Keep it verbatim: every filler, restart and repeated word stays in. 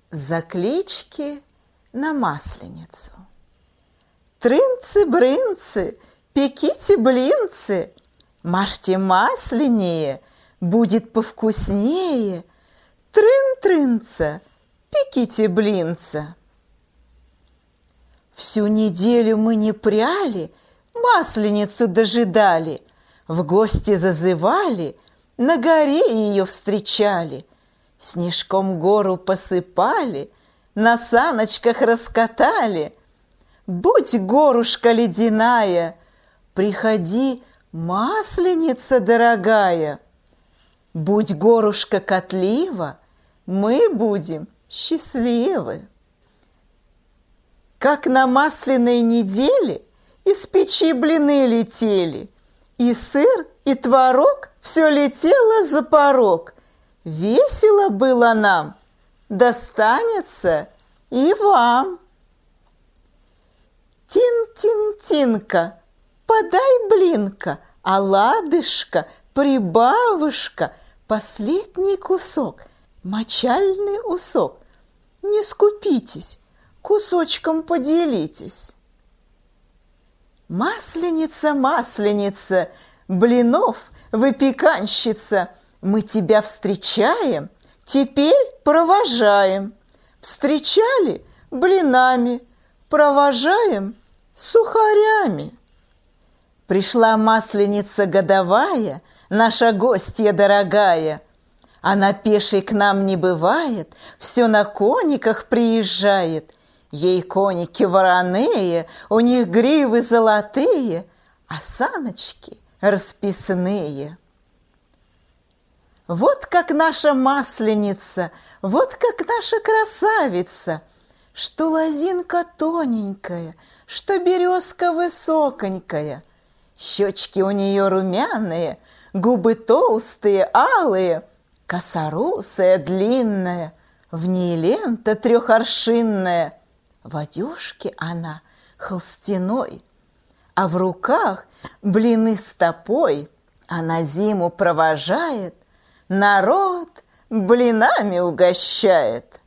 Заклички на Масленицу. Трынцы-брынцы, пеките блинцы, мажьте масленнее, будет повкуснее. Трын-трынца, пеките блинца. Всю неделю мы не пряли, Масленицу дожидали, в гости зазывали, на горе ее встречали, снежком гору посыпали, на саночках раскатали. Будь горушка ледяная, приходи, Масленица дорогая. Будь горушка котлива, мы будем счастливы. Как на масляной неделе из печи блины летели, и сыр, и творог все летело за порог. Весело было нам, достанется и вам. Тин-тин-тинка, подай блинка, оладышка, прибавышка, последний кусок, мочальный усок. Не скупитесь, кусочком поделитесь. Масленица, масленица, блинов выпеканщица, мы тебя встречаем, теперь провожаем. Встречали блинами, провожаем сухарями. Пришла масленица годовая, наша гостья дорогая. Она пешей к нам не бывает, все на кониках приезжает. Ей коники вороные, у них гривы золотые, а саночки расписные. Вот как наша масленица, вот как наша красавица, что лозинка тоненькая, что березка высоконькая. Щечки у нее румяные, губы толстые, алые, коса русая, длинная, в ней лента трехоршинная. В одежке она холстяной, а в руках блины с топой. Она зиму провожает, народ блинами угощает.